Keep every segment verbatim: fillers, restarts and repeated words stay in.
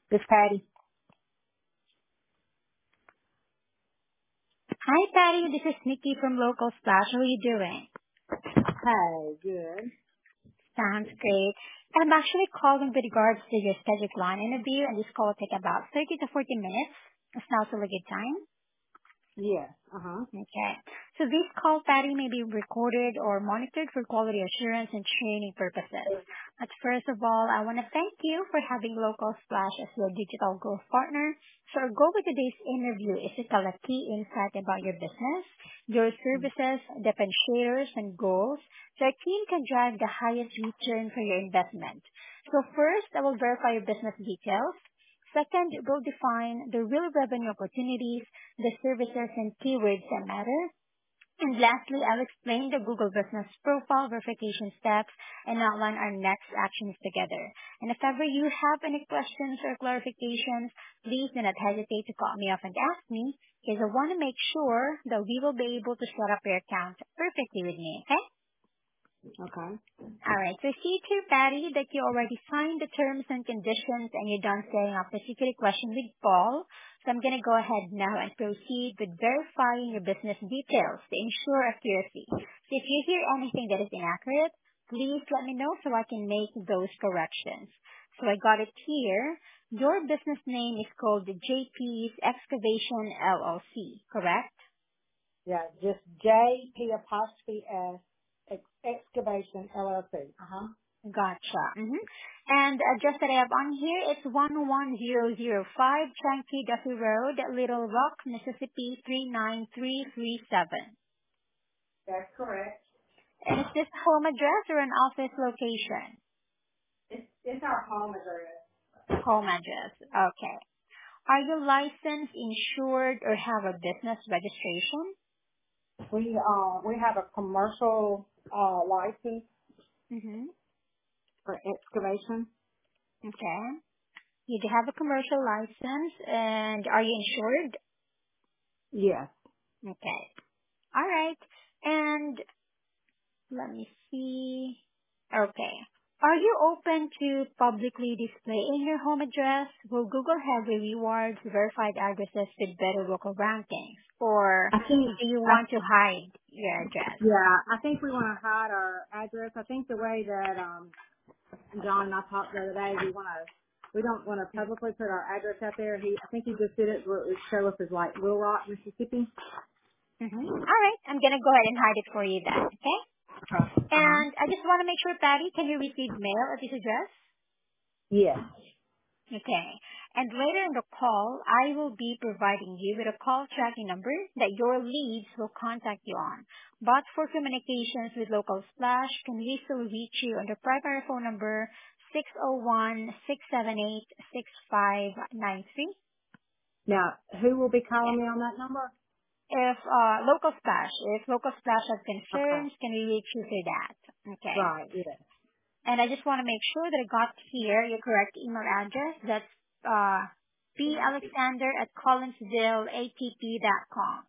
This Patty. Hi, Patty. This is Nikki from Local Splash. How are you doing? Hi, good. Sounds great. I'm actually calling with regards to your scheduled line interview, and this call will take about thirty to forty minutes. It's now still a good time. Yes. Uh huh. Okay. So this call, Patty, may be recorded or monitored for quality assurance and training purposes. But first of all, I want to thank you for having Local Splash as your digital growth partner. So our goal with today's interview is to tell a key insight about your business, your services, differentiators, and goals, so our team can drive the highest return for your investment. So first, I will verify your business details. Second, we'll define the real revenue opportunities, the services and keywords that matter. And lastly, I'll explain the Google Business Profile verification steps and outline our next actions together. And if ever you have any questions or clarifications, please do not hesitate to call me up and ask me, because I want to make sure that we will be able to set up your account perfectly with me, okay? Okay. All right. So I see too, Patty, that you already signed the terms and conditions and you're done setting up the security question with Paul. So I'm going to go ahead now and proceed with verifying your business details to ensure accuracy. So if you hear anything that is inaccurate, please let me know so I can make those corrections. So I got it here. Your business name is called J P's Excavation L L C, correct? Yeah, just J P apostrophe S ex- excavation L L C. Uh huh. Gotcha. Mm-hmm. And uh, just that I have on here, it's one one zero zero five Chankey Duffy Road, Little Rock, Mississippi three nine three three seven. That's correct. And is this home address or an office location? It's it's our home address. Home address. Okay. Are you licensed, insured, or have a business registration? We uh we have a commercial uh license Mm-hmm. for excavation. Okay. You do have a commercial license, and are you insured? Yes. Okay. All right. And let me see. Okay. Are you open to publicly displaying your home address? Will Google have the rewards verified addresses with better local rankings? Or I think do you I want to hide your address? yeah I think we want to hide our address. I think the way that um John and I talked the other day, we want to, we don't want to publicly put our address out there. He, I think he just did it where it would show us as like Little Rock, Mississippi. Mm-hmm. All right. I'm going to go ahead and hide it for you then. Okay? Uh huh. And I just want to make sure, Patty, can you receive mail at this address? Yes. Okay. And later in the call, I will be providing you with a call tracking number that your leads will contact you on. But for communications with Local Splash, can we still reach you on the primary phone number six oh one, six seven eight, six five nine three? Now, who will be calling Okay. me on that number? If uh, Local Splash, if Local Splash has Okay. concerns, can we reach you through that? Okay. Right. Yes. And I just want to make sure that I got here your correct email address. That's uh, p alexander at collinsville a t p dot com.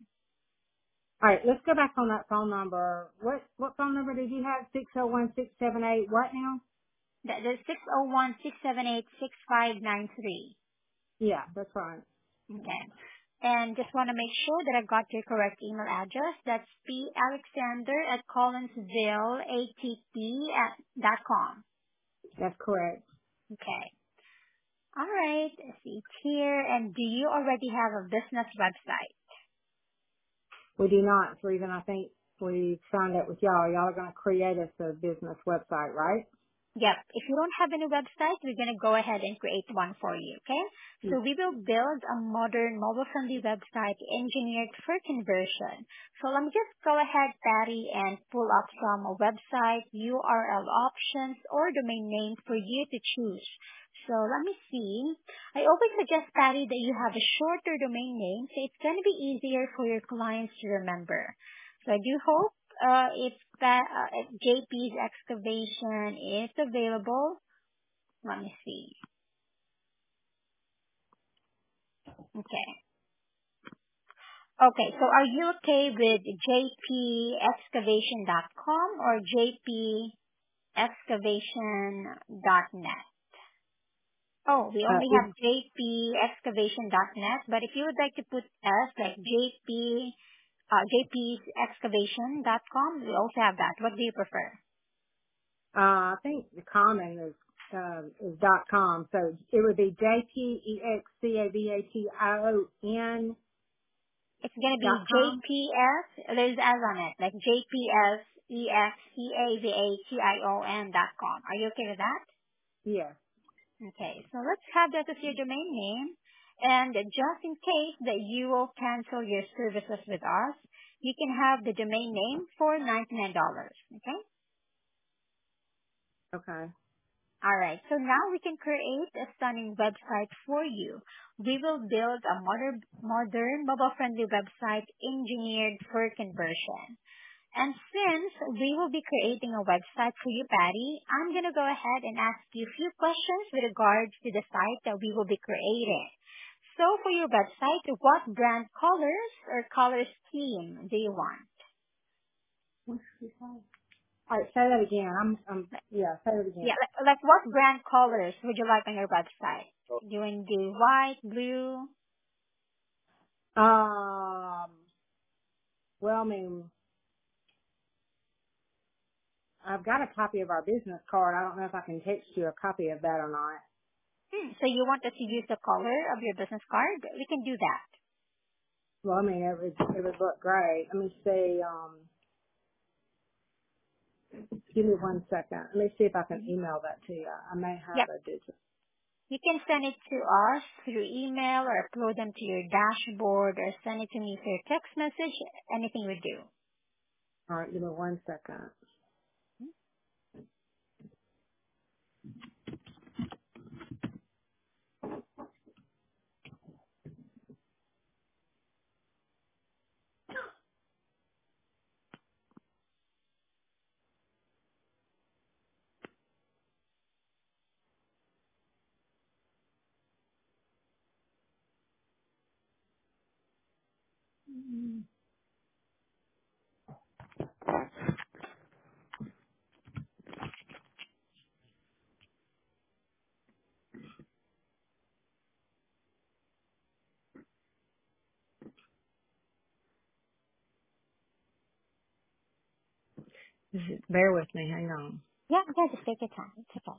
All right. Let's go back on that phone number. What what phone number did you have? Six zero one six seven eight. What now? That is six oh one, six seven eight, six five nine three. Yeah, that's right. Okay. And just want to make sure that I got your correct email address. That's p alexander at collinsville a t p dot com. That's correct. Okay. All right. I see it here. And do you already have a business website? We do not. It's the reason I think we signed up with y'all. Y'all are going to create us a business website, right? Yep. If you don't have any website, we're going to go ahead and create one for you, okay? So we will build a modern mobile-friendly website engineered for conversion. So let me just go ahead, Patty, and pull up some website U R L options or domain names for you to choose. So let me see. I always suggest, Patty, that you have a shorter domain name so it's going to be easier for your clients to remember. So I do hope uh, if that uh, if J P's excavation is available. Let me see. Okay. Okay. So are you okay with j p excavation dot com or j p excavation dot net? Oh, we Uh, only it, have j p excavation dot net, but if you would like to put S, like J P, uh, j p excavation dot com, we also have that. What do you prefer? uh, I think the common is, uh, is dot com. So it would be J P E X C A V A T I O N It's gonna be dot com. J P S, there's S on it, like J P S E X C A V A T I O N dot com. Are you okay with that? Yes. Okay, so let's have that as your domain name. And just in case that you will cancel your services with us, you can have the domain name for ninety-nine dollars. Okay? Okay. Alright, so now we can create a stunning website for you. We will build a modern, modern mobile-friendly website engineered for conversion. And since we will be creating a website for you, Patty, I'm going to go ahead and ask you a few questions with regards to the site that we will be creating. So for your website, what brand colors or color scheme do you want? All right, say that again. I'm, I'm, yeah, say it Yeah, again. like, like what brand colors would you like on your website? Do you want to do white, blue? Um, well, I mean, I've got a copy of our business card. I don't know if I can text you a copy of that or not. Hmm, so you want us to use the color of your business card? We can do that. Well, I mean, it would, it would look great. Let me see, um, give me one second. Let me see if I can Mhm. email that to you. I may have Yep. a digital. You can send it to us through email or upload them to your dashboard or send it to me through text message. Anything we do. All right, give me one second. Just bear with me. Hang on. Yeah, yeah, just take your time. It's okay.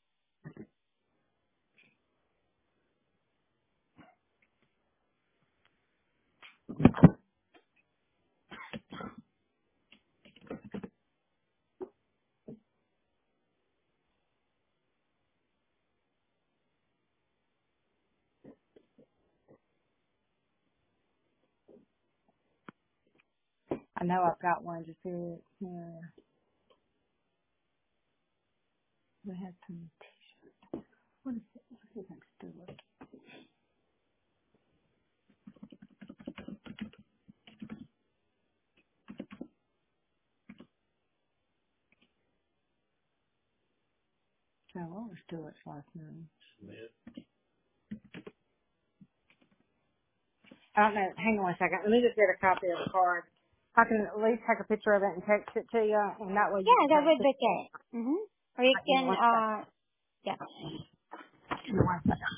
I know I've got one just here. here. We had some, what is it? What is it? Stewart? So what was Stewart's last name? I don't know. Hang on one second. Let me just get a copy of the card. I can at least take a picture of it and text it to you, and that way you Yeah, can that kind of would see. be okay. Mm-hmm. Or you Right, give me can, one second. uh, yeah. Give me one second.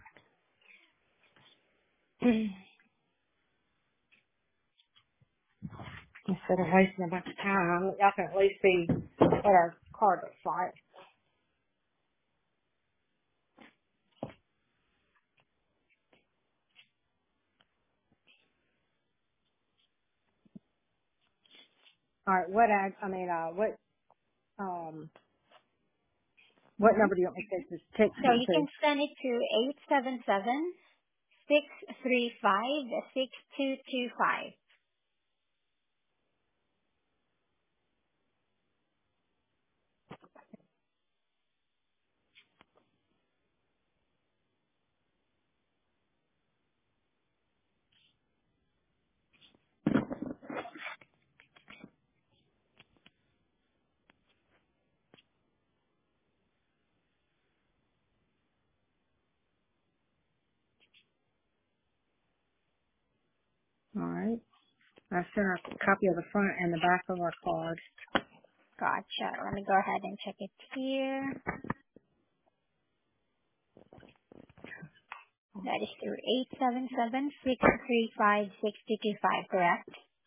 Instead of wasting a bunch of time, y'all can at least see what our card looks like. All right. What ad? I mean, uh, what um, what Mm-hmm. number do you want me to text text So it you to? can send it to eight seven seven, six three five, six two two five. All right. I sent her a copy of the front and the back of our card. Gotcha. Let me go ahead and check it here. That is through eight seven seven, six three five, six two two five, correct?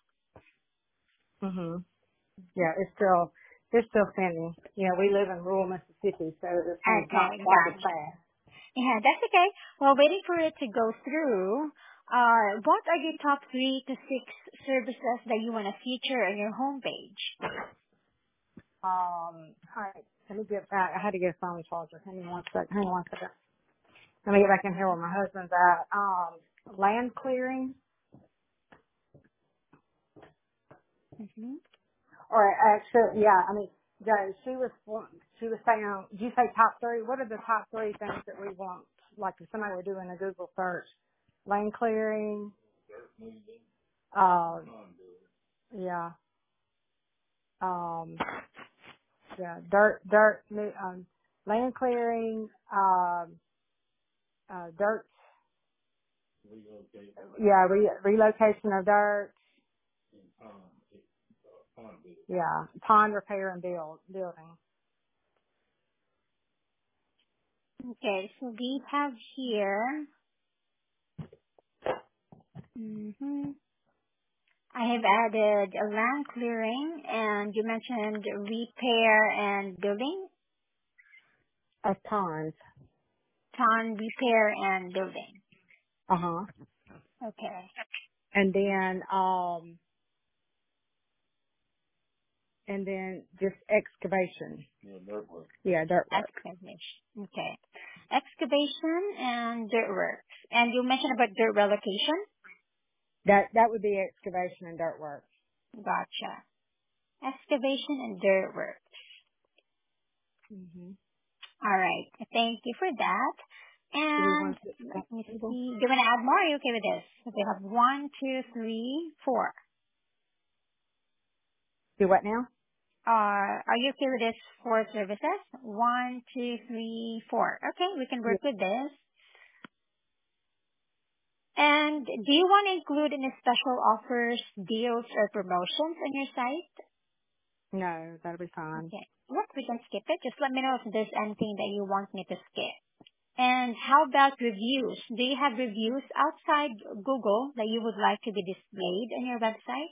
Mhm. Yeah, it's still it's still pending. You know, we live in rural Mississippi, so this thing's Okay, not quite as gotcha. fast. Yeah, that's okay. While waiting for it to go through, uh, what are your top three to six services that you want to feature on your homepage? Um, all right. Let me get back. I had to get a phone charger. Hang on one second. Hang on one second. Let me get back in here where my husband's at. Um, land clearing, Mm-hmm. or actually, yeah. I mean, yeah, she was she was saying. Did you say top three? What are the top three things that we want? Like if somebody were doing a Google search, land clearing. Uh, yeah. Um, yeah. Dirt, dirt, um, land clearing. Um, uh, dirt. Yeah, re- relocation of dirt. Yeah, pond repair and build building. Okay, so we have here, mm-hmm. I have added a land clearing, and you mentioned repair and building, Of ponds. ton repair and building. Uh huh. Okay, And then um and then just excavation. Yeah, dirt work. excavation. Okay, excavation and dirt works. And you mentioned about dirt relocation. That that would be excavation and dirt work. Gotcha. Excavation and dirt works. Mhm. All right. Thank you for that. Do we And want to let that me table? see. Do you want to add more? Are you okay with this? So we have one, two, three, four. Do what now? Uh, are you okay with this four services? One, two, three, four. Okay, we can Yeah. work with this. And do you want to include any special offers, deals, or promotions on your site? No, that'll be fine. Okay. Yes, we can skip it. Just let me know if there's anything that you want me to skip. And how about reviews? Do you have reviews outside Google that you would like to be displayed on your website?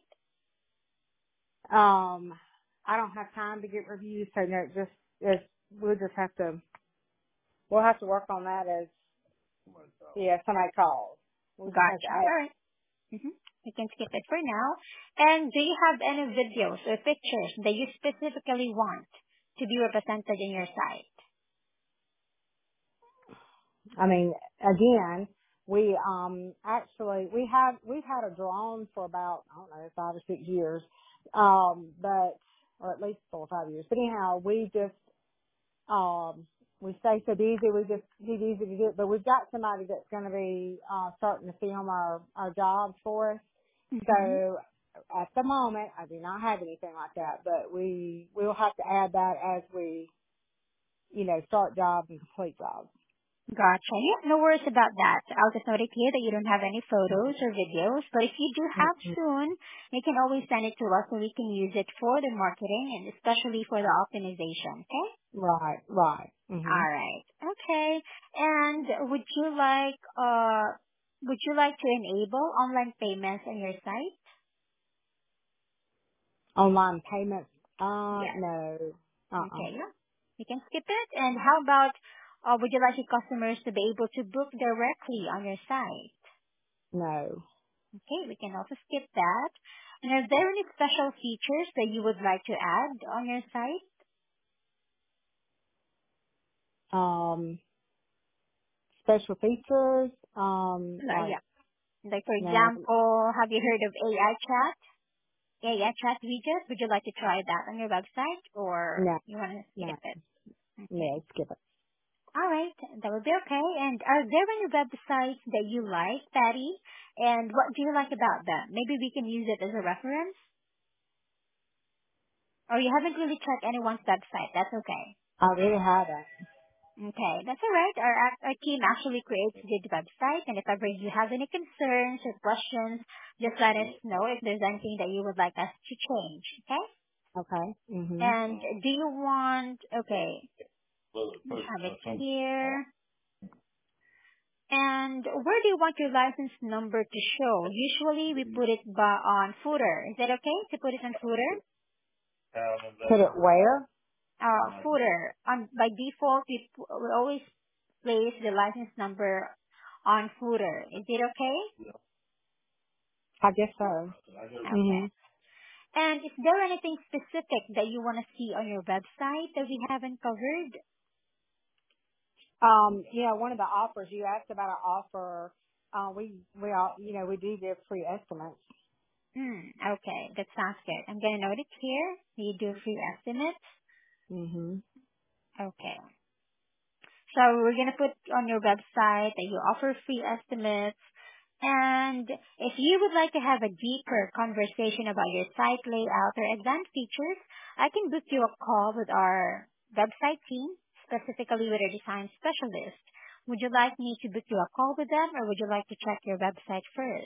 Um, I don't have time to get reviews, so no, just it's, we'll just have to we'll have to work on that as yeah somebody calls. We'll just have to Gotcha. add. All right. Mm-hmm. You can skip it for now. And do you have any videos or pictures that you specifically want to be represented in your site? I mean, again, we um actually we have we've had a drone for about I don't know five or six years, um, but or at least four or five years. But anyhow, we just um we stay so busy. We just it's easy to do it. But we've got somebody that's going to be uh starting to film our our jobs for us. Mm-hmm. So at the moment, I do not have anything like that. But we we'll have to add that as we you know start jobs and complete jobs. Gotcha. Yeah, no worries about that. I'll just note it here that you don't have any photos or videos, but if you do have Mhm. soon, you can always send it to us so we can use it for the marketing and especially for the optimization, okay? Right, right. Mhm. Alright. Okay. And would you like, uh, would you like to enable online payments on your site? Online payments? Uh, Yes. no. Uh-uh. Okay. Yeah. You can skip it. And how about, uh, would you like your customers to be able to book directly on your site? No. Okay, we can also skip that. And are there any special features that you would like to add on your site? Um, special features? Um, No, like, yeah. Like for no, example, have you heard of A I chat? A I chat widget? Would you like to try that on your website or no, you want to no, skip it? Okay. no, skip it. All right, that would be okay. And are there any websites that you like, Patty? And what do you like about them? Maybe we can use it as a reference. Or you haven't really checked anyone's website. That's okay. I really haven't. Okay, that's all right. Our, our team actually creates the website, and if ever you have any concerns or questions, just let us know if there's anything that you would like us to change, okay? Okay. Mhm. And do you want, okay, I have it here. And where do you want your license number to show? Usually we put it by on footer. Is that okay to put it on footer? Put it where? Uh, footer. On by default, we, p- we always place the license number on footer. Is it okay? I guess so. Okay. Mhm. And is there anything specific that you want to see on your website that we haven't covered? Um, yeah, one of the offers you asked about an offer. Uh, we we all you know we do give free estimates. Hmm, okay, that sounds good. I'm going to note it here. You do free estimates. Mhm. Okay. So we're going to put on your website that you offer free estimates. And if you would like to have a deeper conversation about your site layout or advanced features, I can book you a call with our website team, specifically with a design specialist. Would you like me to book you a call with them, or would you like to check your website first?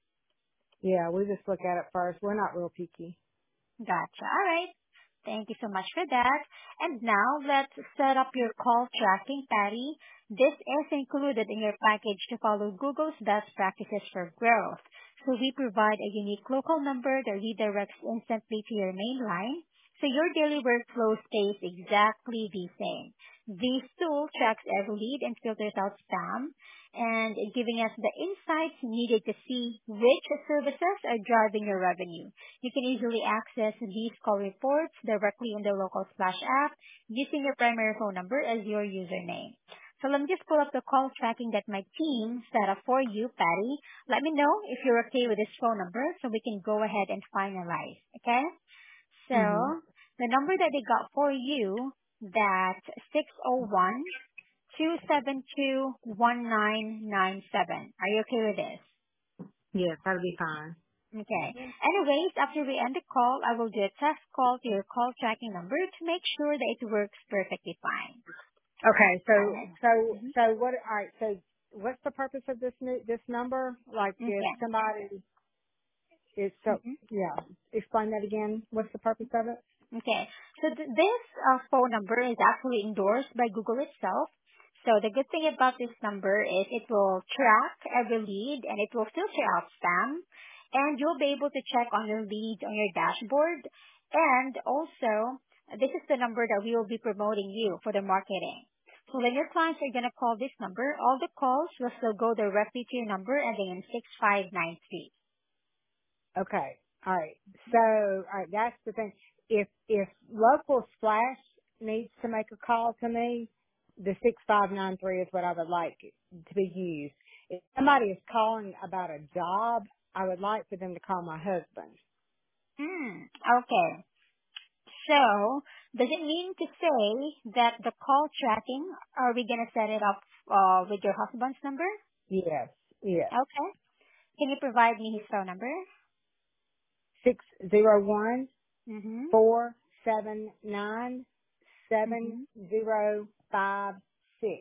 Yeah, we just look at it first. We're not real picky. Gotcha. All right. Thank you so much for that. And now let's set up your call tracking, Patty. This is included in your package to follow Google's best practices for growth. So we provide a unique local number that redirects instantly to your main line, so your daily workflow stays exactly the same. This tool tracks every lead and filters out spam, and giving us the insights needed to see which services are driving your revenue. You can easily access these call reports directly in the local Splash app using your primary phone number as your username. So let me just pull up the call tracking that my team set up for you, Patty. Let me know if you're okay with this phone number so we can go ahead and finalize, okay? So Mhm. the number that they got for you, that six oh one, two seven two, one nine nine seven. Are you okay with this? Yes, that'll be fine. Okay. Anyways, after we end the call, I will do a test call to your call tracking number to make sure that it works perfectly fine. Okay, so Alright. so Mm-hmm. so what? All right, so what's the purpose of this new, this number? Like, if Okay. somebody is so Mm-hmm. yeah, explain that again. What's the purpose of it? Okay. So th- this uh, phone number is actually endorsed by Google itself. So the good thing about this number is it will track every lead and it will filter out spam. And you'll be able to check on your leads on your dashboard. And also, this is the number that we will be promoting you for the marketing. So when your clients are going to call this number, all the calls will still go directly to your number ending in six five nine three. Okay, all right. So all right, that's the thing. If if local splash needs to make a call to me, the six five nine three is what I would like to be used. If somebody is calling about a job, I would like for them to call my husband. Hmm. Okay. So, does it mean to say that the call tracking, are we going to set it up uh, with your husband's number? Yes, yes. Okay. Can you provide me his phone number? Six zero one Mm-hmm. four seven nine seven Mm-hmm. zero five six.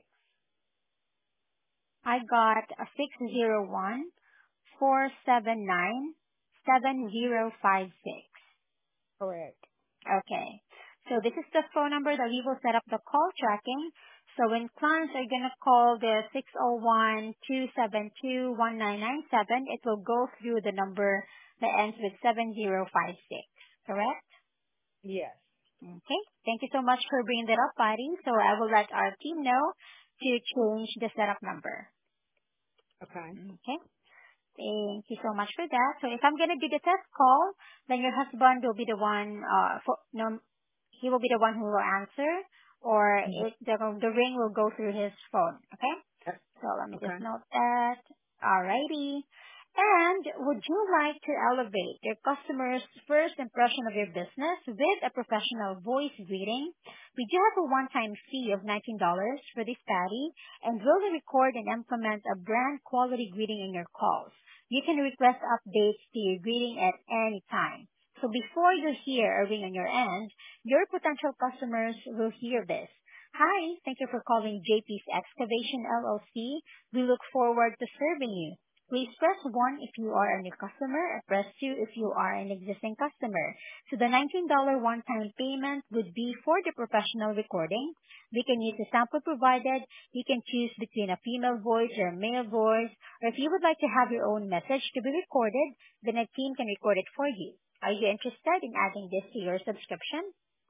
I got a six zero one four seven nine seven zero five six. Correct. Okay. So this is the phone number that we will set up the call tracking. So when clients are going to call the six oh one two seven two one nine nine seven, it will go through the number that ends with seven zero five six. Correct? Yes. Okay. Thank you so much for bringing that up, Patty. So I will let our team know to change the setup number. Okay. Okay. Thank you so much for that. So if I'm gonna do the test call, then your husband will be the one, uh, for, no, he will be the one who will answer, or Mhm. it, the, the ring will go through his phone. Okay? So let me just Okay. note that. Alrighty. And would you like to elevate your customer's first impression of your business with a professional voice greeting? We do have a one-time fee of nineteen dollars for this Patty, and we'll record and implement a brand quality greeting in your calls. You can request updates to your greeting at any time. So before you hear a ring on your end, your potential customers will hear this. Hi, thank you for calling J P's Excavation L L C. We look forward to serving you. Please press one if you are a new customer, and press two if you are an existing customer. So the nineteen dollars one-time payment would be for the professional recording. We can use the sample provided. You can choose between a female voice or a male voice. Or if you would like to have your own message to be recorded, then a team can record it for you. Are you interested in adding this to your subscription?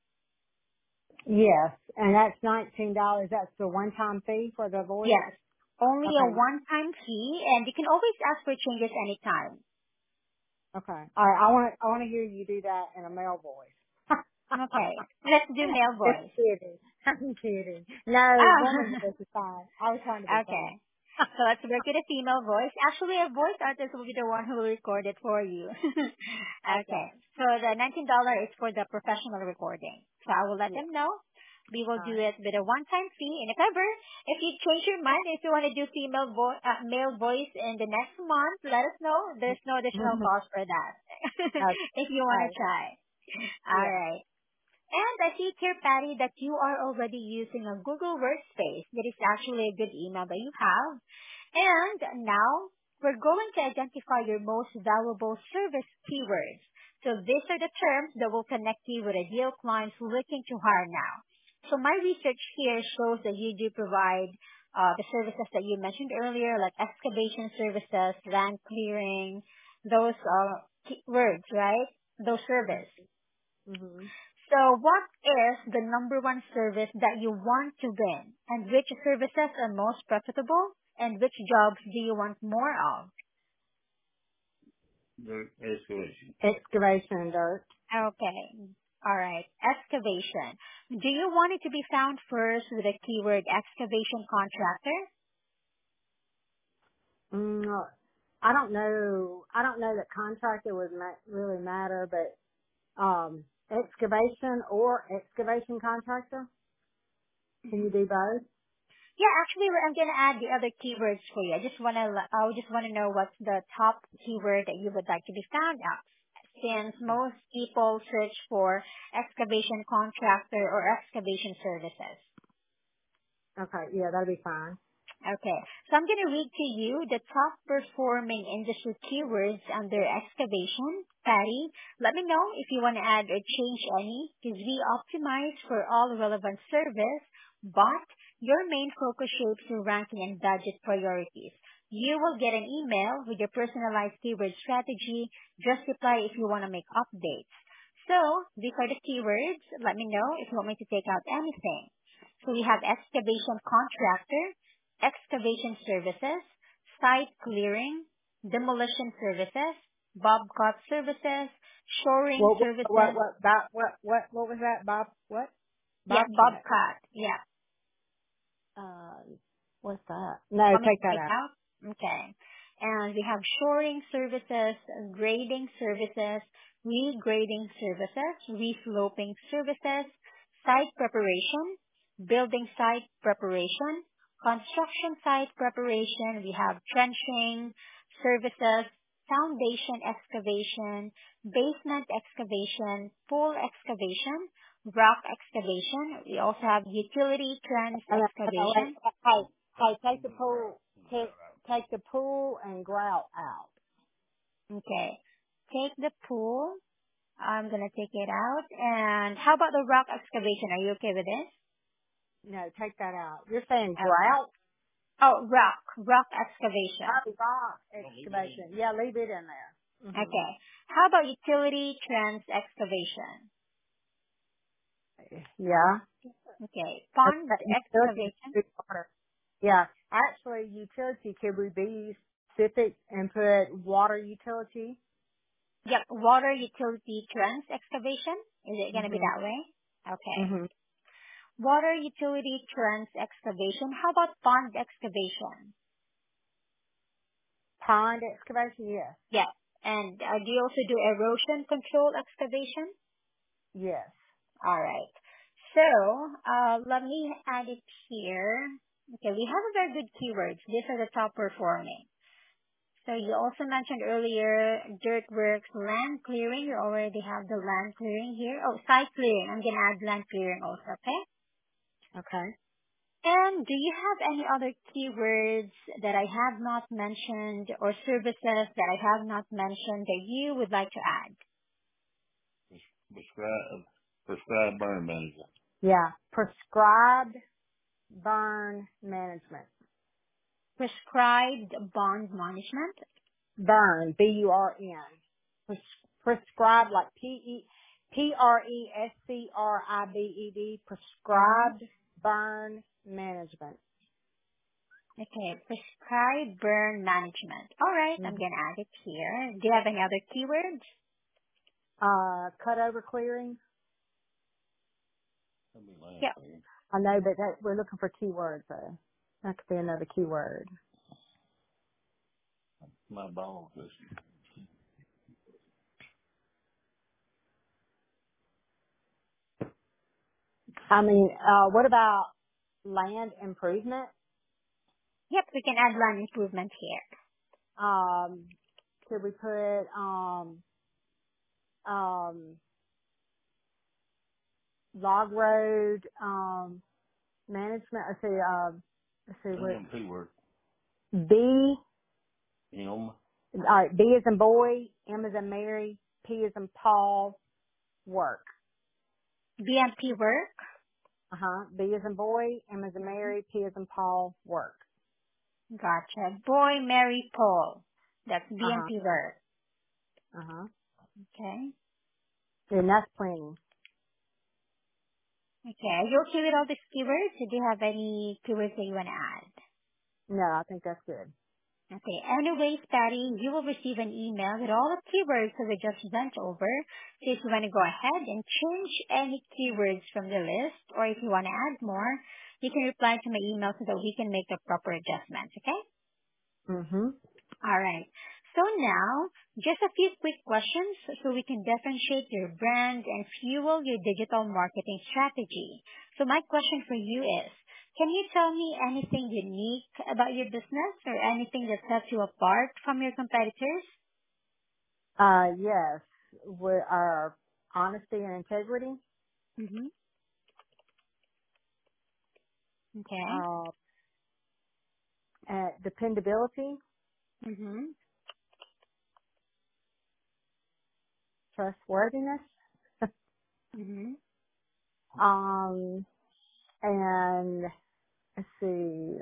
Yes, and that's nineteen dollars. That's the one-time fee for the voice. Yes. Only a Okay. one-time fee, and you can always ask for changes anytime. Okay. All right. I want to. I want to hear you do that in a male voice. Okay. Let's do male Just voice. kidding. I'm kidding. No, Oh. woman voice is fine. I was trying to be Okay. funny. So let's work with a female voice. Actually, a voice artist will be the one who will record it for you. Okay. Okay. So the nineteen dollars is for the professional recording. So I will let Yeah. them know. We will All do right. it with a one-time fee. And if ever, if you change your mind, if you want to do female vo- uh, male voice in the next month, let us know. There's no additional Mhm. cost for that. Okay. If you want to Right. try. All Yeah. right. And I see here, Patty, that you are already using a Google Workspace. That is actually a good email that you have. And now we're going to identify your most valuable service keywords. So these are the terms that will connect you with ideal clients looking to hire now. So my research here shows that you do provide uh, the services that you mentioned earlier, like excavation services, land clearing, those uh, keywords, right? Those services. Mhm. So what is the number one service that you want to win? And which services are most profitable? And which jobs do you want more of? The excavation. Excavation and dirt. Okay. All right. Excavation. Do you want it to be found first with the keyword excavation contractor? Mm, I don't know. I don't know that contractor would ma- really matter, but um, excavation or excavation contractor. Can you do both? Yeah, actually, I'm gonna add the other keywords for you. I just wanna, I just wanna know what's the top keyword that you would like to be found at. Since most people search for excavation contractor or excavation services. Okay. Yeah, that'll be fine. Okay. So I'm going to read to you the top performing industry keywords under excavation. Patty, let me know if you want to add or change any because we optimize for all relevant service, but your main focus shapes your ranking and budget priorities. You will get an email with your personalized keyword strategy. Just reply if you want to make updates. So these are the keywords. Let me know if you want me to take out anything. So we have excavation contractor, excavation services, site clearing, demolition services, bobcat services, shoring What? What? What? services. What? Bob, what? What? What was that? Bob? What? Yeah, Bobcat. bobcat. Yeah. Uh, what's that? No, Want me take to that take out. out? Okay. And we have shoring services, grading services, regrading services, resloping services, site preparation, building site preparation, construction site preparation. We have trenching services, foundation excavation, basement excavation, pool excavation, rock excavation. We also have utility trench And then, okay, wait, excavation. hey, hey, take the pool, take, take the pool and grout out. Okay. Take the pool. I'm gonna take it out. And how about the rock excavation? Are you okay with this? No, take that out. You're saying Okay. grout? Oh, rock. Rock excavation. Oh, rock excavation. Yeah, leave it in there. Mhm. Okay. How about utility trans excavation? Yeah. Okay. Pond Okay, utility excavation. good water. Yeah. Actually, utility, could we be specific and put water utility? Yep. Water utility trans excavation. Is it gonna be Mhm. that way? Okay. Mhm. Water utility trans excavation. How about pond excavation? Pond excavation? Yes. Yes. And uh, do you also do erosion control excavation? Yes. All right. So uh, let me add it here. Okay, we have a very good keywords. These are the top performing. So you also mentioned earlier dirt works, land clearing. You already have the land clearing here. Oh, site clearing. I'm gonna add land clearing also. Okay. Okay. And do you have any other keywords that I have not mentioned or services that I have not mentioned that you would like to add? Prescribed, prescribed burn management. Yeah. Prescribed burn management. Prescribed bond management? Burn, B U R N. Pres- prescribed, like P E P R E S C R I B E D. Prescribed burn management. Okay, prescribed burn management. All right, I'm Mm-hmm. going to add it here. Do you have any other keywords? Uh, cut over clearing. That'd be land Yep. clearing. I know, but that, we're looking for keywords though. That could be another keyword. My balls is I mean, uh, what about land improvement? Yep, we can add land improvement here. Um, could we put, um, um, log road, um, management? Let's see, um, let's see what, M P work. B, M. all right, B is in boy, M is in Mary, P is in Paul, work. B M P work? Uh-huh. B is in boy, M is in Mary, P is in Paul, work. Gotcha. Boy, Mary, Paul. That's B M Uh-huh. P work. Uh-huh. Okay. And that's plenty. Okay. Are you okay with all these keywords? Or do you have any keywords that you want to add? No, I think that's good. Okay. Anyways, Patty, you will receive an email with all the keywords that we just went over. So if you want to go ahead and change any keywords from the list, or if you want to add more, you can reply to my email so that we can make the proper adjustments, okay? Mm-hmm. All right. So now, just a few quick questions so we can differentiate your brand and fuel your digital marketing strategy. So my question for you is, can you tell me anything unique about your business or anything that sets you apart from your competitors? Uh, yes, with our honesty and integrity, Mm-hmm. Okay. uh, and dependability, Mm-hmm. trustworthiness, Mm-hmm. um, and let's see,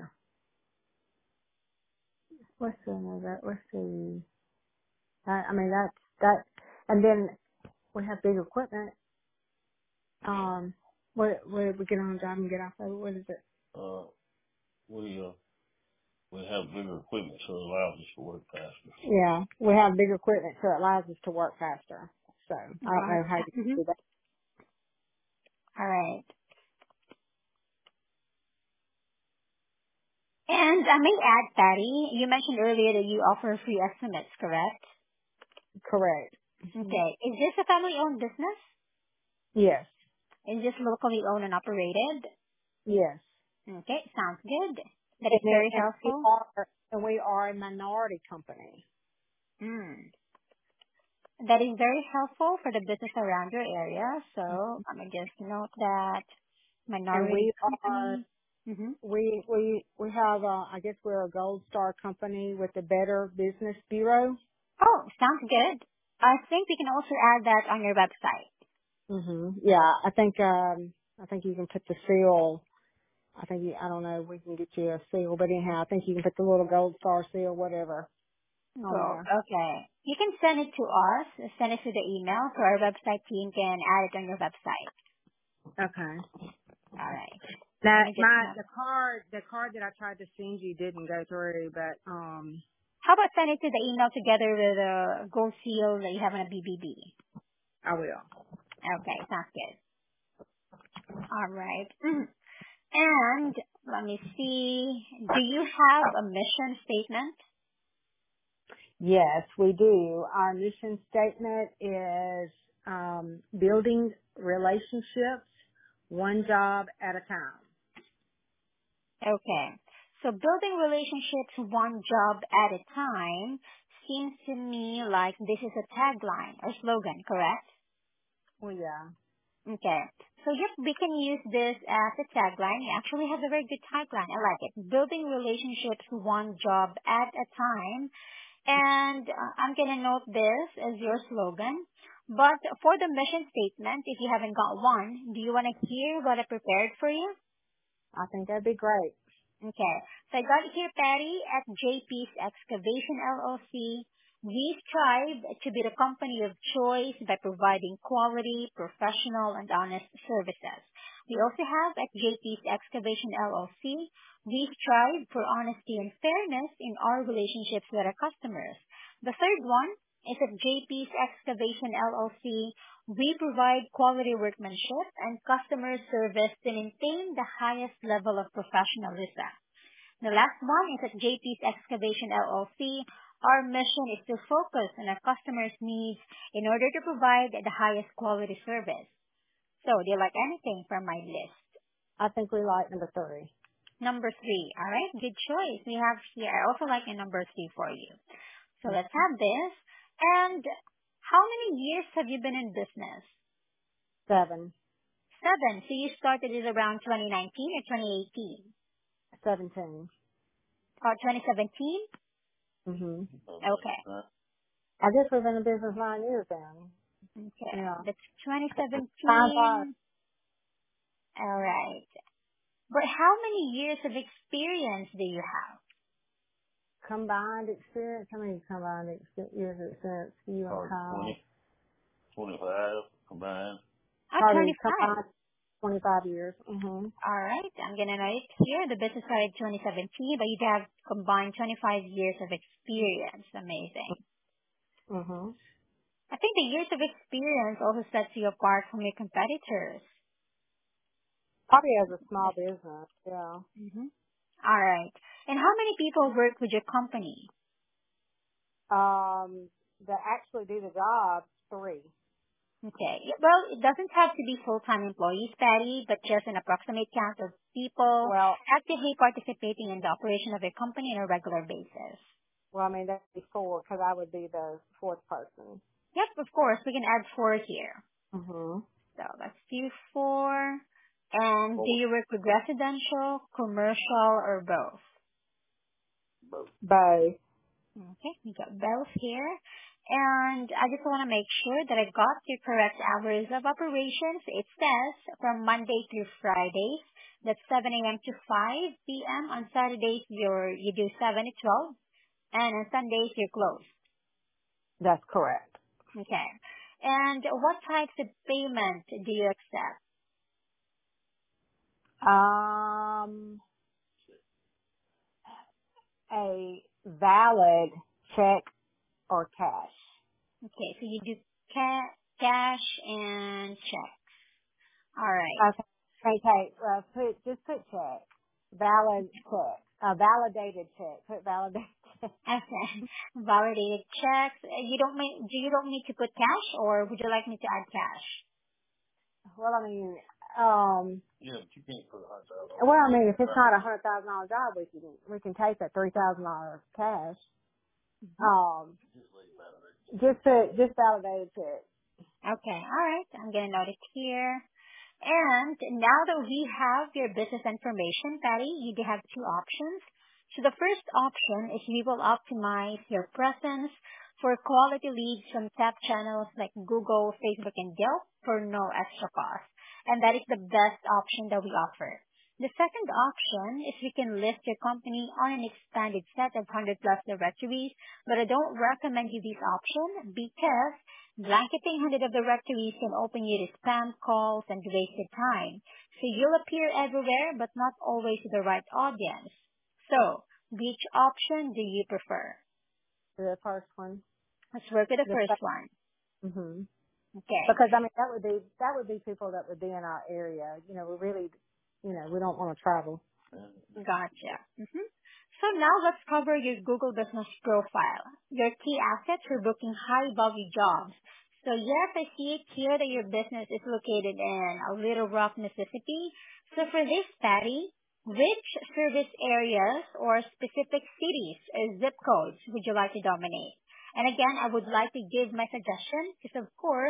what's the another, let's see, I, I mean, that's, that, and then we have big equipment, um, what, what, we get on the job and get off of it, what is it? Uh, we, uh, we have bigger equipment, so it allows us to work faster. Yeah, we have big equipment, so it allows us to work faster. So, I don't know how Gotcha. you Mm-hmm. do that. All right. And I may add, Patty, you mentioned earlier that you offer free estimates, correct? Correct. Mhm. Okay. Is this a family-owned business? Yes, Is this locally owned and operated? yes. Okay, sounds good. That And, is it, very and we helpful. are and we are a minority company, Hmm. That is very helpful for the business around your area. So I'm gonna just note that and minority we are company. Mm-hmm. we we we have a, I guess we're a gold star company with the Better Business Bureau. Oh, sounds good. I think we can also add that on your website. Mhm. Yeah, I think um I think you can put the seal. I think you, I don't know. We can get you a seal, but anyhow, I think you can put the little gold star seal, whatever, on Go. there. Okay. You can send it to us. Send it to the email so our website team can add it on your website. Okay. All right. Let That me just my note. the card the card that I tried to send you didn't go through, but um How about send it to the email together with a gold seal that you have on a B B B? I will. Okay, sounds good. All right. Mhm. And let me see. Do you have a mission statement? Yes, we do. Our mission statement is um, building relationships one job at a time. Okay. So building relationships one job at a time seems to me like this is a tagline or slogan, correct? Well, yeah. Okay. So yep, we can use this as a tagline. It actually has a very good tagline. I like it. Building relationships one job at a time. And uh, I'm going to note this as your slogan. But for the mission statement, if you haven't got one, do you want to hear what I prepared for you? I think that'd be great. Okay. So I got it here, Patty, at J P's Excavation L L C. We strive to be the company of choice by providing quality, professional, and honest services. We also have at J P's Excavation L L C, we strive for honesty and fairness in our relationships with our customers. The third one is at J P's Excavation L L C, we provide quality workmanship and customer service to maintain the highest level of professionalism. The last one is at J P's Excavation L L C. Our mission is to focus on our customers' needs in order to provide the highest quality service. So, do you like anything from my list? I think we like number three. Number three. All right, good choice. We have here. I also like a number three for you. So let's have this. And how many years have you been in business? Seven. Seven. So you started it around twenty nineteen or twenty eighteen? Seventeen. Or twenty seventeen? Mhm. Okay. I guess we've been in business nine years then. Okay. Yeah. That's twenty Time seventeen. flies. All right. But how many years of experience do you have? Combined experience. How many combined ex- years of experience do you Probably have? twenty, twenty-five combined. Oh, Probably twenty-five. combined twenty-five years. Mhm. All right. I'm going to note here the business started twenty seventeen, but you have combined twenty-five years of experience. Amazing. Mhm. I think the years of experience also sets you apart from your competitors. Probably as a small business. Yeah. Mm-hmm. All right. And how many people work with your company? Um, that actually do the job, three. Okay. Yeah, well, it doesn't have to be full-time employees, Patty, but just an approximate count of people Well, actively participating in the operation of your company on a regular basis. well, I mean that'd be four because I would be the fourth person. Yes, of course. We can add four here. Mhm. So let's do four. And do Four. you work with residential, commercial, or both? Both. Both. Okay, we got both here. And I just want to make sure that I got your correct hours of operations. It says from Monday through Friday, that's seven a.m. to five p.m. On Saturdays, you're, you do seven to twelve. And on Sundays, you're closed. That's correct. Okay. And what types of payment do you accept? Um, a valid check or cash. Okay, so you do ca- cash and check. All right. Okay. Okay. Uh, put just put check. Valid check. A validated check. Put validated check. Okay. Validated checks. Uh, You don't need, do you don't need to put cash, or would you like me to add cash? Well, I mean, um, Yeah, but you can't put a hundred thousand well, dollars. I mean, if it's not a hundred thousand dollar job, we can we can take that three thousand dollars cash. Mm-hmm. Um, Just leave that alone. just put just validated check. Okay. All right. I'm going to note it here. And now that we have your business information, Patty, you do have two options. So the first option is we will optimize your presence for quality leads from top channels like Google, Facebook, and Yelp for no extra cost. And that is the best option that we offer. The second option is we can list your company on an expanded set of one hundred plus directories, but I don't recommend you this option because blanketing one hundred of directories can open you to spam calls and wasted time. So you'll appear everywhere, but not always to the right audience. So, which option do you prefer? The first one. Let's work with the The first one. mm-hmm. Okay. Because I mean that would be that would be people that would be in our area. You know, we really, you know, we don't want to travel. Gotcha. hmm So now let's cover your Google Business Profile, your key assets for booking high-value jobs. So yes, I see it here that your business is located in Little Rock, Mississippi. So for this, Patty, which service areas or specific cities or zip codes would you like to dominate? And again, I would like to give my suggestion because, of course,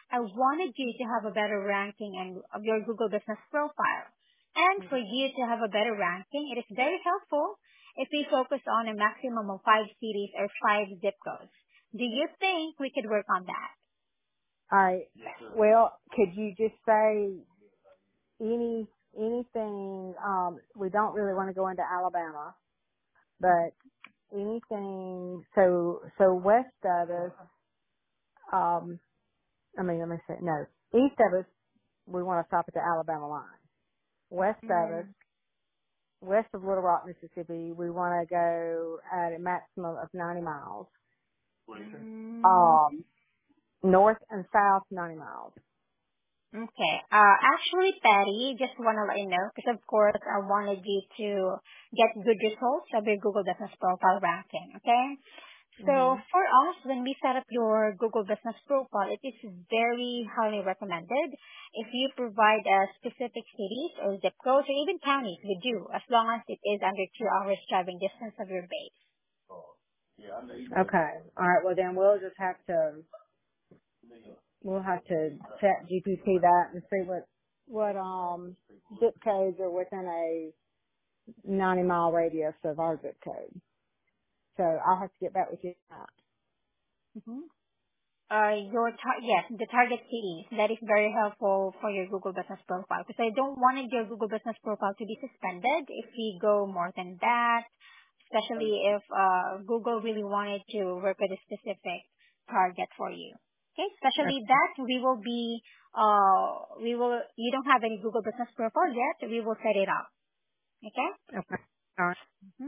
I wanted you to have a better ranking and of your Google Business Profile. And for you to have a better ranking, it is very helpful if we focus on a maximum of five cities or five zip codes. Do you think we could work on that? All right. Well, could you just say any anything? Um, we don't really want to go into Alabama, but anything. So so west of us. Um, I mean, let me say no. East of us, we want to stop at the Alabama line. West of us, Mm. west of Little Rock, Mississippi, we want to go at a maximum of ninety miles. Mm. Um, north and south, ninety miles. Okay. Uh, actually, Patty, just want to let you know, because of course I wanted you to get good results of your Google Business Profile ranking, okay? So Mhm. for us, when we set up your Google Business Profile, it is very highly recommended if you provide uh, specific cities or zip codes or even counties we do, as long as it is under two hours driving distance of your base. Okay. All right. Well, then we'll just have to we'll have to chat G P T that and see what what um zip codes are within a ninety mile radius of our zip code. So I'll have to get back with you on that. Mm-hmm. Uh, your tar- yes, the target cities. That is very helpful for your Google Business Profile because I don't want your Google Business Profile to be suspended if we go more than that, especially if uh, Google really wanted to work with a specific target for you. Okay, especially that we will be, uh, we will, you don't have any Google Business Profile yet, we will set it up. Okay? Okay. All right. Mm-hmm.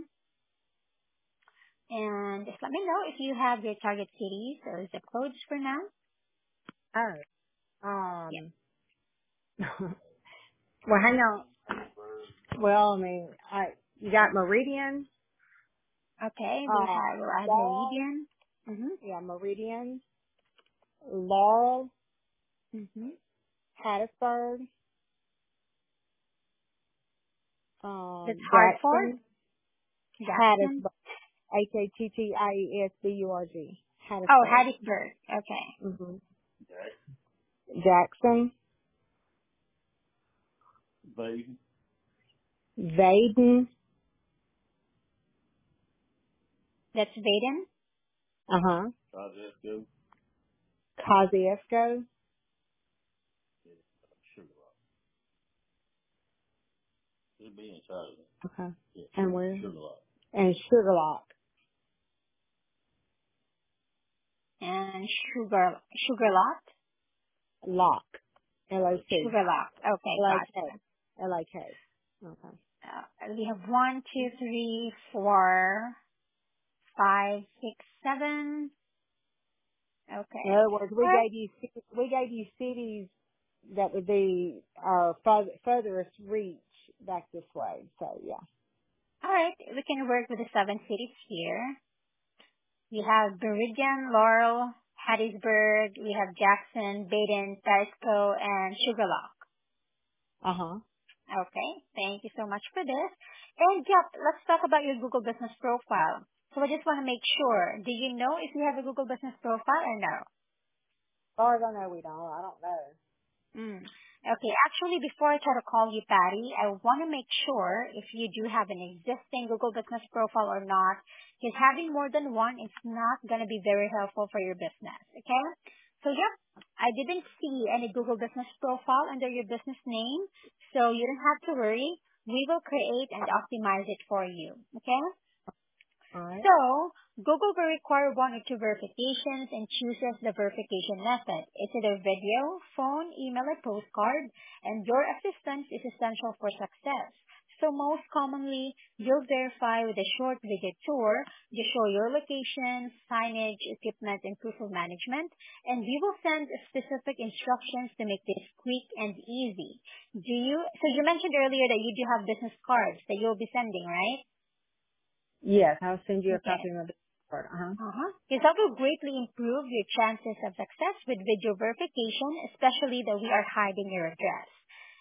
And just let me know if you have your target cities or zip codes for now. Oh. Yeah. Um. well, hang on. Well, I mean, I you got Meridian, Okay, we'll uh, have, we'll add Laurel. Meridian. Mm-hmm. Yeah, Meridian, Laurel, Mm-hmm. Hattiesburg, That's um, Hartford, Jackson, Jackson. Hattiesburg, H A T T I E S B U R G, Oh, Hattiesburg. Hattiesburg. Okay. Mhm. Jackson, Baby. Vaden, That's Vaden. uh huh, Try that go. Kosciuszko, Sugar Rock. It'll be inside of it. okay, Yeah, and sugar, where? sugar Rock. And Sugarlock, And Sugar, Sugar Lot. Lock, L O C, Sugar Lot. Okay, L A K, gotcha. L A K. Okay. Uh, we have one, two, three, four, five, six, seven. In Okay. other words, we All right. gave you ci- we gave you cities that would be our further, furthest reach back this way. So yeah. All right. We can work with the seven cities here. We have Meridian, Laurel, Hattiesburg. We have Jackson, Baden, Tarisco, and Sugarlock. Uh huh. Okay, thank you so much for this. And yep, let's talk about your Google Business Profile. So I just want to make sure, do you know if you have a Google Business Profile or no? As far as I know, we don't. I don't know. Mm. Okay, actually, before I try to call you Patty, I want to make sure if you do have an existing Google Business Profile or not, because having more than one is not going to be very helpful for your business, okay? So, yep, I didn't see any Google Business Profile under your business name, so you don't have to worry. We will create and optimize it for you, okay? All right. So, Google will require one or two verifications and chooses the verification method. It's either video, phone, email, or postcard, and your assistance is essential for success. So most commonly, you'll verify with a short video tour. You show your location, signage, equipment, and proof of management, and we will send specific instructions to make this quick and easy. Do you, so you mentioned earlier that you do have business cards that you'll be sending, right? Yes, I'll send you a Okay. copy of my business card. Uh huh. Uh-huh. Because that will greatly improve your chances of success with video verification, especially that we are hiding your address.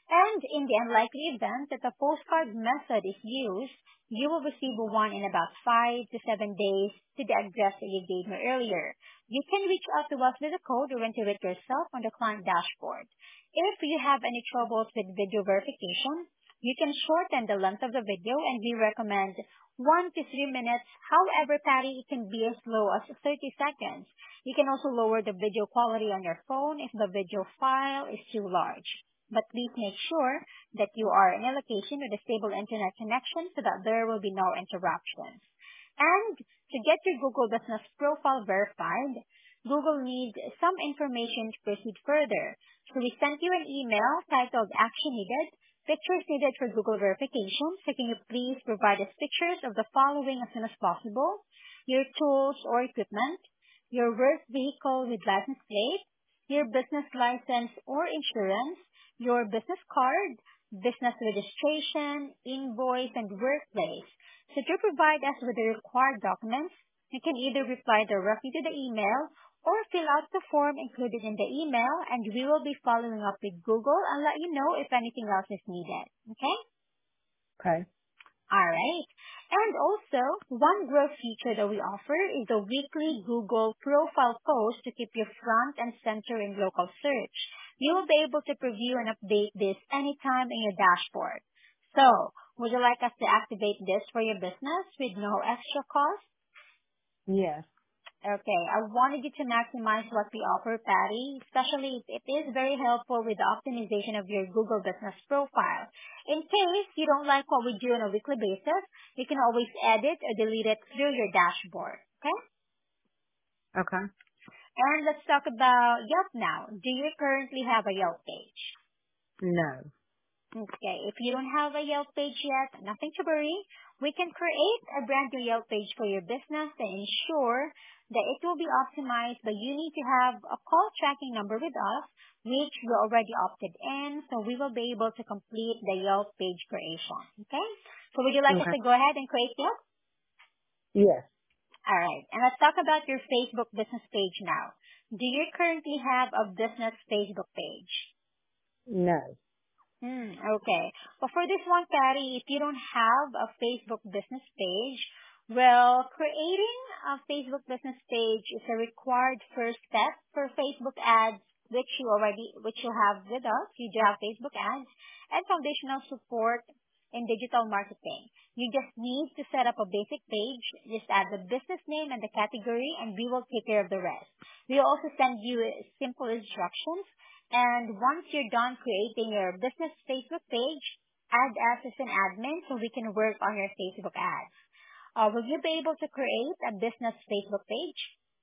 And in the unlikely event that the postcard method is used, you will receive one in about five to seven days to the address that you gave me earlier. You can reach out to us with a code or enter it yourself on the client dashboard. If you have any troubles with video verification, you can shorten the length of the video and we recommend one to three minutes. However, Patty, it can be as low as thirty seconds. You can also lower the video quality on your phone if the video file is too large. But please make sure that you are in a location with a stable internet connection so that there will be no interruptions. And to get your Google Business Profile verified, Google needs some information to proceed further. So we sent you an email titled Action Needed, Pictures Needed for Google Verification. So can you please provide us pictures of the following as soon as possible: your tools or equipment, your work vehicle with license plate, your business license or insurance, your business card, business registration, invoice, and workplace. So to provide us with the required documents, you can either reply directly to the email or fill out the form included in the email, and we will be following up with Google and let you know if anything else is needed. Okay? Okay. All right. And also, one growth feature that we offer is the weekly Google profile post to keep you front and center in local search. You will be able to preview and update this anytime in your dashboard. So, would you like us to activate this for your business with no extra cost? Yes. Okay, I wanted you to maximize what we offer, Patty, especially if it is very helpful with the optimization of your Google Business Profile. In case you don't like what we do on a weekly basis, you can always edit or delete it through your dashboard. Okay? Okay. And let's talk about Yelp now. Do you currently have a Yelp page? No. Okay, if you don't have a Yelp page yet, nothing to worry. We can create a brand new Yelp page for your business and ensure that it will be optimized, but you need to have a call tracking number with us, which you already opted in, so we will be able to complete the Yelp page creation. Okay? So would you like us Okay. to go ahead and create Yelp? Yes. All right. And let's talk about your Facebook business page now. Do you currently have a business Facebook page? No. Hmm, okay. But for this one, Patty, if you don't have a Facebook business page, well, creating a Facebook business page is a required first step for Facebook ads, which you already, which you have with us. You do have Facebook ads and foundational support in digital marketing. You just need to set up a basic page, just add the business name and the category, and we will take care of the rest. We will also send you simple instructions. And once you're done creating your business Facebook page, add us as an admin so we can work on your Facebook ads. Uh, will you be able to create a business Facebook page?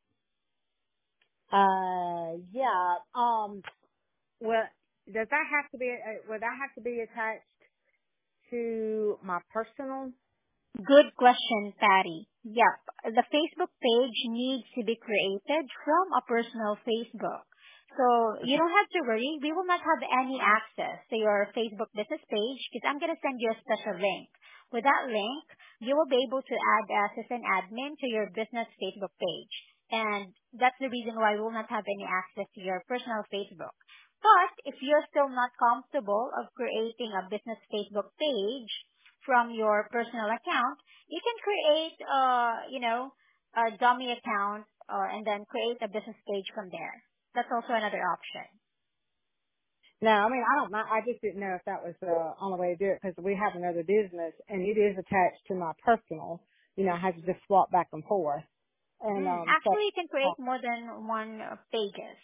Uh, yeah. Um, well, does that have to be, uh, will that have to be attached to my personal? Good question, Patty. Yep. The Facebook page needs to be created from a personal Facebook. So you don't have to worry. We will not have any access to your Facebook business page because I'm going to send you a special link. With that link, you will be able to add us as an admin to your business Facebook page. And that's the reason why we will not have any access to your personal Facebook. But if you're still not comfortable of creating a business Facebook page from your personal account, you can create, uh, you know, a dummy account uh, and then create a business page from there. That's also another option. No, I mean, I don't mind. I just didn't know if that was the only way to do it because we have another business and it is attached to my personal. You know, I have to just swap back and forth. And, Mm, um, so, actually, you can create more than one uh, pages.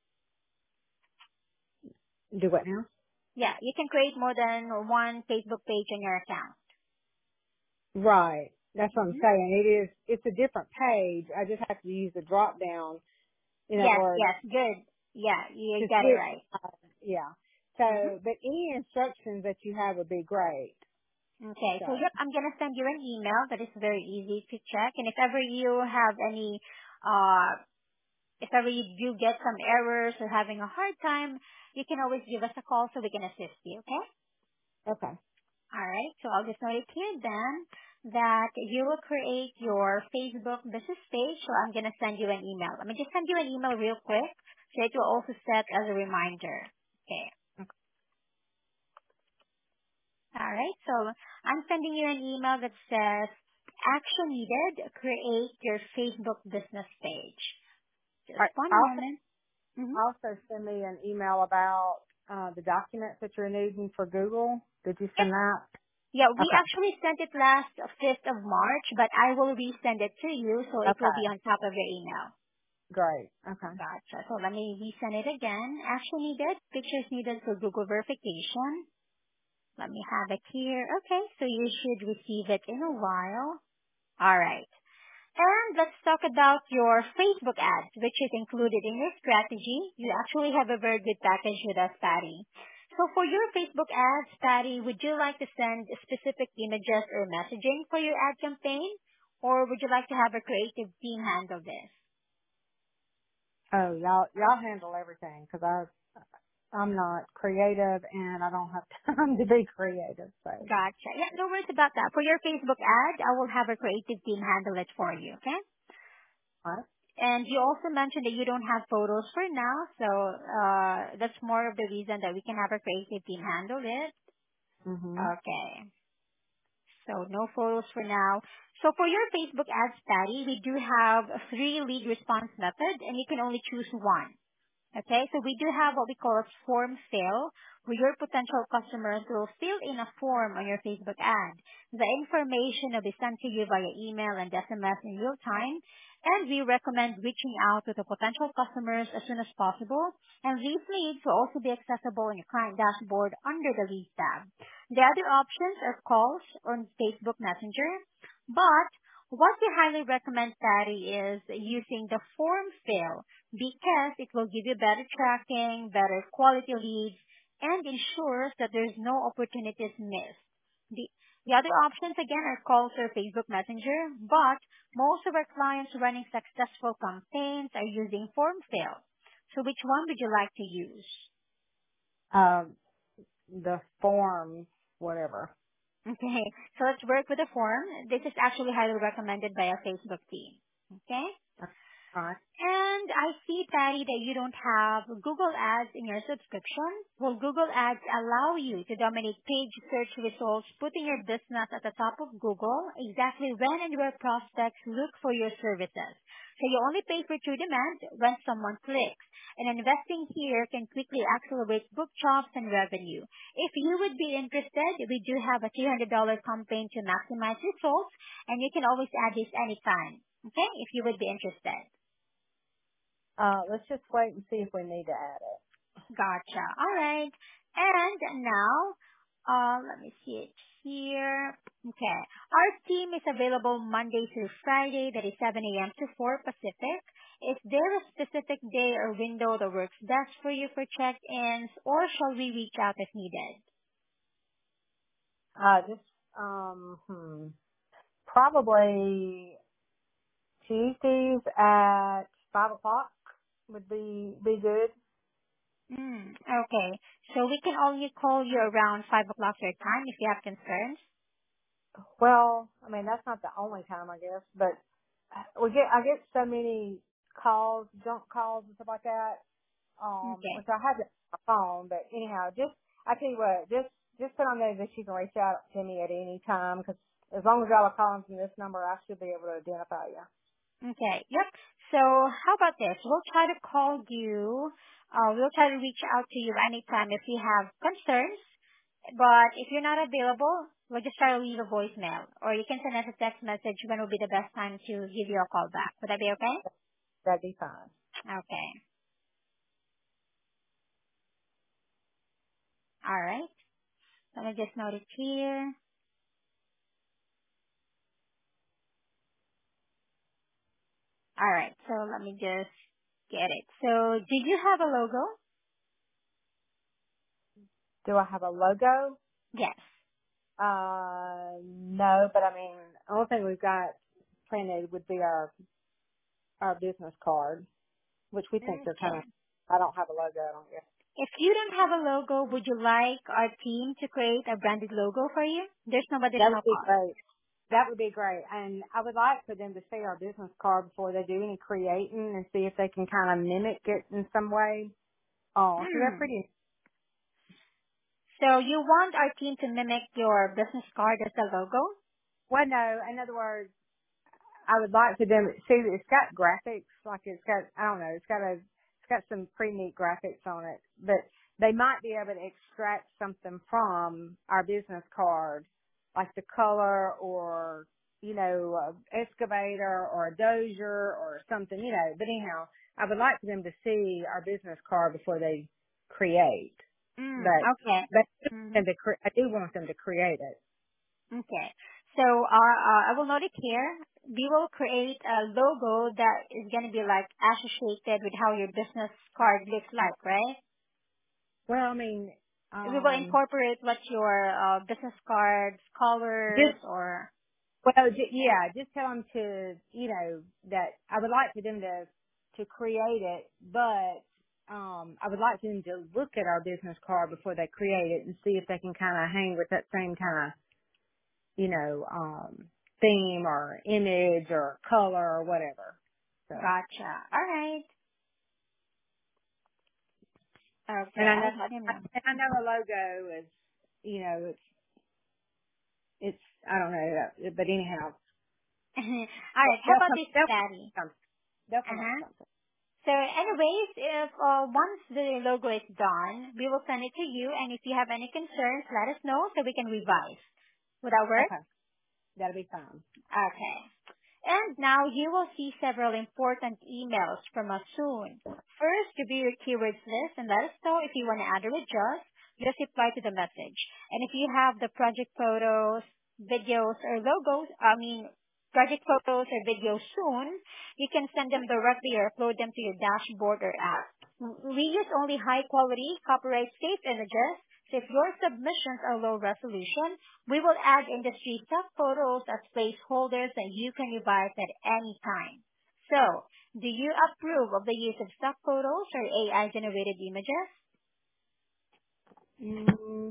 do what now? Yeah, you can create more than one Facebook page on your account. Right. That's what I'm Mm-hmm. saying. It is, it's a different page. I just have to use the drop down, you know, Yes, or yes, good. Yeah, you just got it switch. right. Uh, yeah. So, Mm-hmm. but any instructions that you have would be great. Okay, So, so yep, I'm gonna send you an email that is very easy to check. And if ever you have any, uh, if ever you do get some errors or having a hard time, you can always give us a call so we can assist you. Okay? okay. All right, so I'll just note it here then that you will create your Facebook business page, so I'm going to send you an email. Let me just send you an email real quick, so it will also set as a reminder. Okay. right? So I'm sending you an email that says, action needed, create your Facebook business page. All Just right. one Also, moment. Mm-hmm. also send me an email about uh, the documents that you're needing for Google. Did you send that? Yeah, we Okay. actually sent it last fifth of March, but I will resend it to you, so it will Okay. be on top of your email. Great. Okay. Gotcha. So let me resend it again. Action needed, pictures needed for Google verification. Let me have it here. Okay, so you should receive it in a while. All right. And let's talk about your Facebook ads, which is included in your strategy. You actually have a very good package with us, Patty. So for your Facebook ads, Patty, would you like to send specific images or messaging for your ad campaign? Or would you like to have a creative team handle this? Oh, y'all, y'all handle everything because I, I'm not creative and I don't have time to be creative. So, Gotcha. Yeah, no worries about that. For your Facebook ad, I will have a creative team handle it for you, okay? all right. And you also mentioned that you don't have photos for now, so uh, that's more of the reason that we can have a creative team handle it. Mhm. Okay. So no photos for now. So for your Facebook ads, Patty, we do have a three lead response method, and you can only choose one. Okay, so we do have what we call a form fill, where your potential customers will fill in a form on your Facebook ad. The information will be sent to you via email and S M S in real time, and we recommend reaching out to the potential customers as soon as possible, and these leads will also be accessible in your client dashboard under the Leads tab. The other options are calls on Facebook Messenger, but what we highly recommend, Patty, is using the form fill because it will give you better tracking, better quality leads, and ensures that there's no opportunities missed. The, the other options, again, are calls or Facebook Messenger, but most of our clients running successful campaigns are using form fill. So which one would you like to use? Um, the forms, whatever. Okay, so let's work with the form. This is actually highly recommended by our Facebook team. Okay? All right. And I see, Patty, that you don't have Google Ads in your subscription. Well, Google Ads allow you to dominate page search results, putting your business at the top of Google exactly when and where prospects look for your services. So you only pay for true demand when someone clicks. And investing here can quickly accelerate book jobs and revenue. If you would be interested, we do have a three hundred dollars campaign to maximize results, and you can always add this anytime. Okay, if you would be interested. Uh, let's just wait and see if we need to add it. Gotcha. All right. And now, uh, let me see it here. Okay. Our team is available Monday through Friday, that is seven a.m. to four Pacific. Is there a specific day or window that works best for you for check-ins, or shall we reach out if needed? Uh, just, um, hmm, probably Tuesdays at five o'clock would be, be good. Mm, okay. So we can only call you around five o'clock your time if you have concerns. Well, I mean, that's not the only time, I guess, but we get, I get so many calls, junk calls and stuff like that, um, Okay. which I have it on my phone, but anyhow, just, I tell you what, just, just put on there that you can reach out to me at any time, because as long as y'all are calling from this number, I should be able to identify you. Okay. Yep. So how about this? We'll try to call you. Uh, we'll try to reach out to you anytime if you have concerns. But if you're not available, we'll just try to leave a voicemail. Or you can send us a text message when will be the best time to give you a call back. Would that be okay? That'd be fine. Okay. All right. Let me just note it here. All right. So let me just get it. So did you have a logo? Do I have a logo? Yes. Uh, no, but I mean, the only thing we've got planted would be our, our business card, which we think they're kind Okay. of, I don't have a logo, I don't guess. If you don't have a logo, would you like our team to create a branded logo for you? There's no That additional would be cost. great. That would be great. And I would like for them to see our business card before they do any creating and see if they can kind of mimic it in some way. Oh, so they're Hmm. pretty, So you want our team to mimic your business card as a logo? Well, no, in other words, I would like for them see it's got graphics, like it's got I don't know, it's got a it's got some pretty neat graphics on it. But they might be able to extract something from our business card, like the color or you know, a excavator or a dozer or something, you know. But anyhow, I would like for them to see our business card before they create. Mm, But okay. but Mm-hmm. and to cre- I do want them to create it. Okay. So uh, uh, I will note it here. We will create a logo that is going to be like associated with how your business card looks like, right? Well, I mean, We will um, incorporate what your uh, business cards, colors, just or well, j- yeah, just tell them to, you know, that I would like for them to to create it, but um, I would like for them to look at our business card before they create it and see if they can kind of hang with that same kind of, you know, um, theme or image or color or whatever. So, gotcha. All right. Okay, and I know, I'll let him know. and I know a logo is, you know, it's it's I don't know, but anyhow, All right. How they'll about come, this, they'll come up Patty? with something. They'll come up Uh-huh. with something. So anyways, if uh, once the logo is done, we will send it to you, and if you have any concerns, let us know so we can revise. Would that work? Okay, that'll be fine. Okay. And now you will see several important emails from us soon. First, review your keywords list and let us know if you want to add or adjust. Just reply to the message. And if you have the project photos, videos, or logos, I mean, project photos or videos soon, you can send them directly or upload them to your dashboard or app. We use only high quality, copyright safe images. So if your submissions are low resolution, we will add industry stock photos as placeholders that you can revise at any time. So, do you approve of the use of stock photos or A I-generated images? Mm,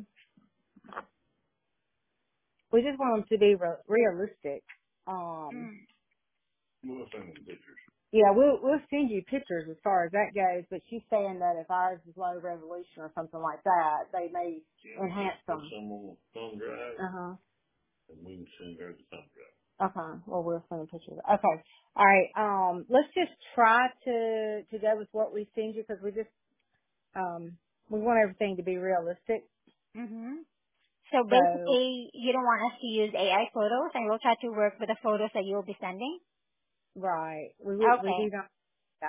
we just want them to be re- realistic. Um, Mm. We'll send them pictures. yeah, we'll we'll send you pictures as far as that goes. But she's saying that if ours is low resolution or something like that, they may Yeah, enhance put them. some on thumb drive, Uh huh. and we can send her the thumb drive. Okay. Well, we'll send pictures. Okay. All right. Um, let's just try to to go with what we send you because we just um we want everything to be realistic. Mm-hmm. So So basically, you don't want us to use A I photos, and we'll try to work with the photos that you will be sending? right, we we we Okay. do not.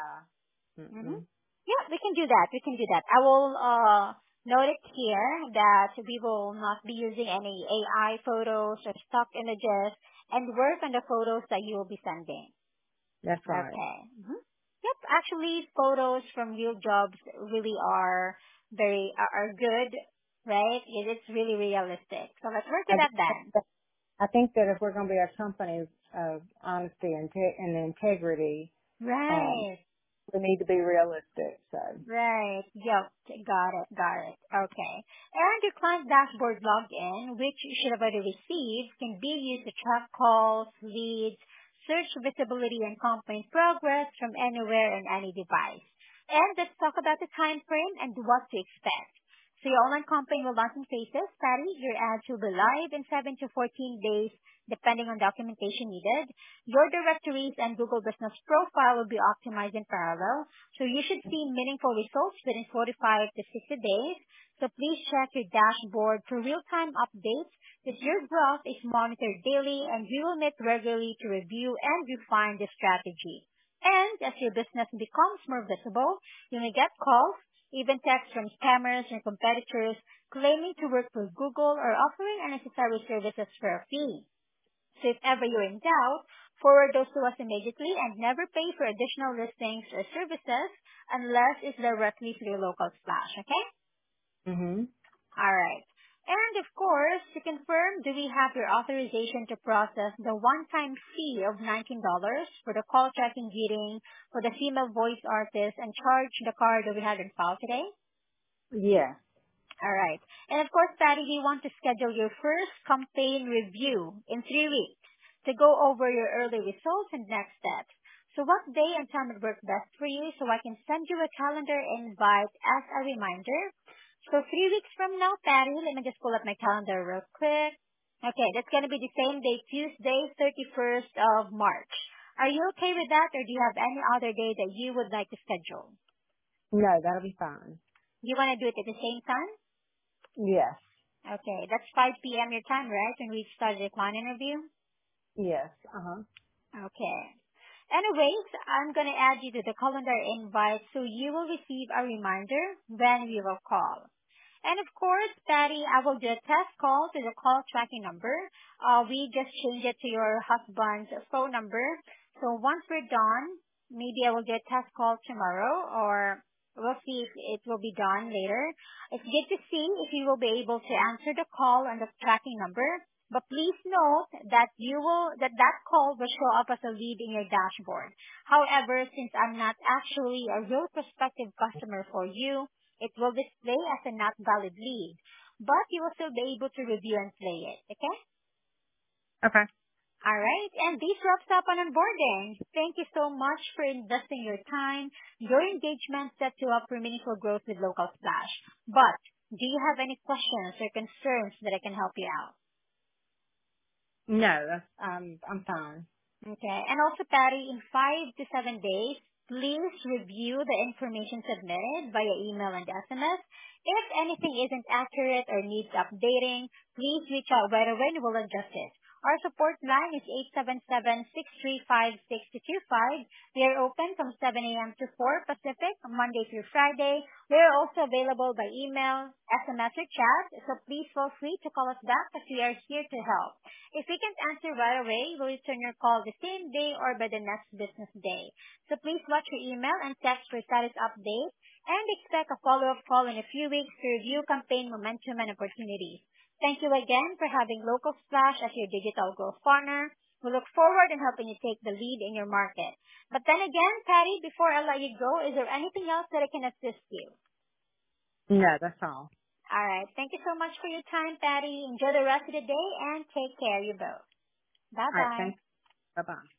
Yeah. Mm-hmm. Mm-mm. Yeah, we can do that. We can do that. I will uh, note it here that we will not be using any A I photos or stock images and work on the photos that you will be sending. That's right. Okay. hmm Yep. Actually, photos from real jobs really are very are, are good, right? It is really realistic. So let's work I with that then. just I think that if we're going to be a company of honesty and, te- and integrity, um, Right. we need to be realistic. So Right. Yep. Got it. Got it. Okay. And your client dashboard login, which you should have already received, can be used to track calls, leads, search visibility and campaign progress from anywhere and any device. And let's talk about the time frame and what to expect. So your online campaign will launch in phases. Patty, your ads will be live in seven to fourteen days, depending on documentation needed. Your directories and Google Business Profile will be optimized in parallel, so you should see meaningful results within forty-five to sixty days. So please check your dashboard for real-time updates because your growth is monitored daily and we will meet regularly to review and refine the strategy. And as your business becomes more visible, you may get calls, even texts from scammers and competitors claiming to work for Google or offering unnecessary services for a fee. So if ever you're in doubt, forward those to us immediately and never pay for additional listings or services unless it's directly through your local splash, okay? hmm Alright. And of course, to confirm, do we have your authorization to process the one-time fee of nineteen dollars for the call tracking meeting for the female voice artist and charge the card that we had in file today? yeah, All right. And of course, Patty, we want to schedule your first campaign review in three weeks to go over your early results and next steps. So what day and time would work best for you so I can send you a calendar invite as a reminder? So three weeks from now, Patty, let me just pull up my calendar real quick. Okay, that's going to be the same day, Tuesday, thirty-first of March. Are you okay with that, or do you have any other day that you would like to schedule? No, that'll be fine. Do you want to do it at the same time? Yes. Okay, that's five p.m. your time, right, when we start the client interview? Yes. Uh-huh. Okay. Anyways, I'm going to add you to the calendar invite so you will receive a reminder when we will call. And of course, Patty, I will do a test call to the call tracking number. Uh, we just changed it to your husband's phone number. So once we're done, maybe I will do a test call tomorrow, or we'll see if it will be done later. It's good to see if you will be able to answer the call on the tracking number. But please note that you will that that call will show up as a lead in your dashboard. However, since I'm not actually a real prospective customer for you, it will display as a not valid lead. But you will still be able to review and play it. Okay? Okay. All right. And this wraps up on onboarding. Thank you so much for investing your time. Your engagement sets you up for meaningful growth with Local Splash. But do you have any questions or concerns that I can help you out? No, that's, um, I'm fine. Okay. And also, Patty, in five to seven days, please review the information submitted via email and S M S. If anything isn't accurate or needs updating, please reach out right away and we'll adjust it. Our support line is eight seven seven, six three five, six two two five. We are open from seven a.m. to four Pacific, Monday through Friday. We are also available by email, S M S, or chat, so please feel free to call us back as we are here to help. If we can't answer right away, we'll return your call the same day or by the next business day. So please watch your email and text for status update, and expect a follow-up call in a few weeks to review campaign momentum and opportunities. Thank you again for having Local Splash as your digital growth partner. We look forward in helping you take the lead in your market. But then again, Patty, before I let you go, is there anything else that I can assist you? No, that's all. All right. Thank you so much for your time, Patty. Enjoy the rest of the day and take care, you both. All right. Bye-bye. Thanks. Bye-bye.